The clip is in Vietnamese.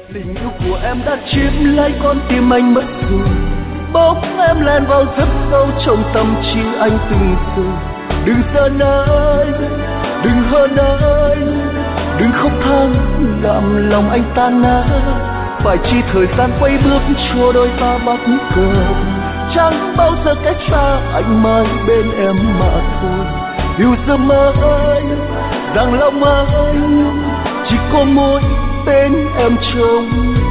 Tình yêu của em đã chiếm lấy con tim anh mất rồi. Bóng em len vào rất sâu trong tâm trí anh từng giờ. Đừng giận anh, đừng hờn anh, đừng khóc than làm lòng anh tan nát. Phải chi thời gian quay bước cho đôi ta bắt cờ, chẳng bao giờ cách xa anh mãi bên em mà thôi. Điều giấc mơ anh rằng lòng anh chỉ có mỗi bên em trông